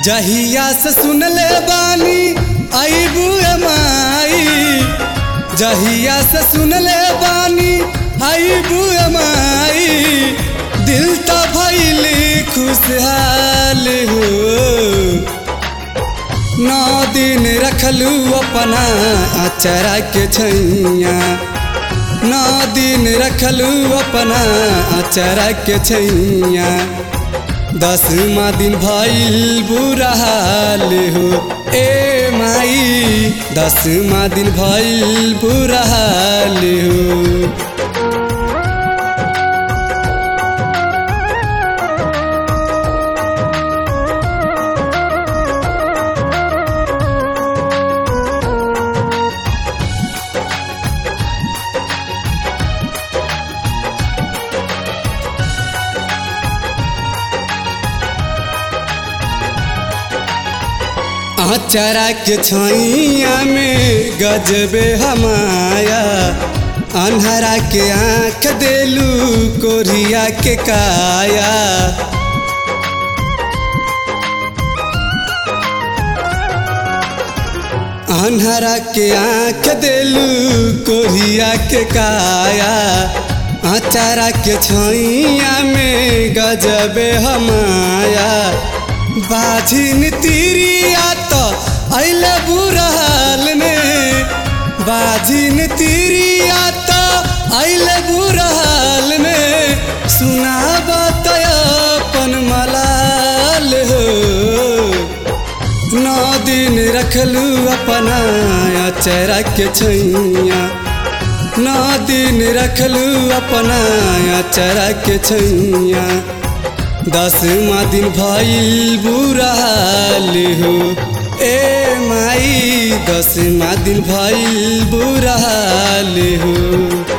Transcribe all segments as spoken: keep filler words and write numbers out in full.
जहिया से सुन ले बानी आईबू माई, जहिया से सुन ले बानी आईबू माई, दिल तो भइली खुशहाल हो। नौ दिन रखलू अपना अचरा के छैया, नौ दिन रखलू अपना अचरा के छैया, दसवा दिन भइल बुरा हाल हो ए माई, दसवा दिन भइल बुरा हाल हो। अचरा के छैया में गजबे हमाया, अन्हरा के आँख देलू कोरिया के काया, अन्हरा के आँख देलू कोरिया के काया, अचरा के छैया में गजबे हमाया, बाझिन तीरिया तो अइले बुरा हाल में, बाझिन तीरिया तो अइले बुरा हाल में, सुना बताया अपन मलाल हो। नौ दिन रखलू अपना अचरा के छैया, नौ दिन रखलू अपना अचरा के छैया, दसवा दिन भइल बुरा हाल हो ए माई, दसवा दिन भइल बुरा हाल हो।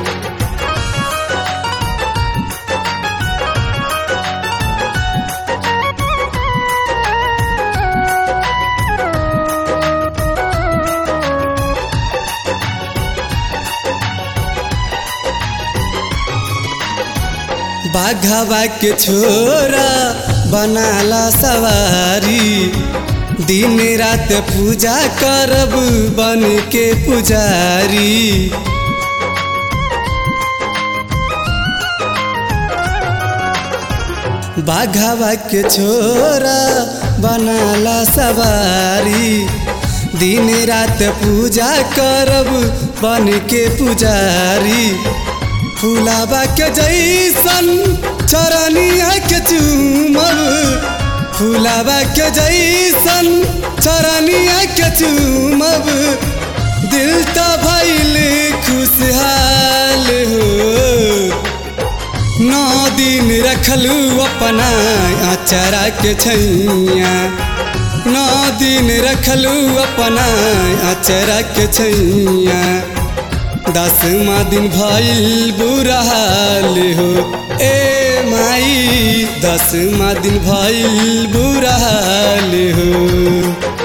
बाघवा के छोरा बनाला सवारी, दिन रात पूजा करब बन के पुजारी, बाघवा के छोरा बनाला सवारी, दिन रात पूजा करब बन के पुजारी, फुलाबा के जैसन चरनिया के चूमब, फुलाबा के जैसन चरनिया के चूमब, दिल तो भइल खुशहाल हो। नौ दिन रखलू अपना अचरा के छैया, नौ दिन रखलू अपना अचरा के छैया, दसवा दिन भइल बुरा हाल हो ए माई, दसवा दिन भइल बुरा हाल हो।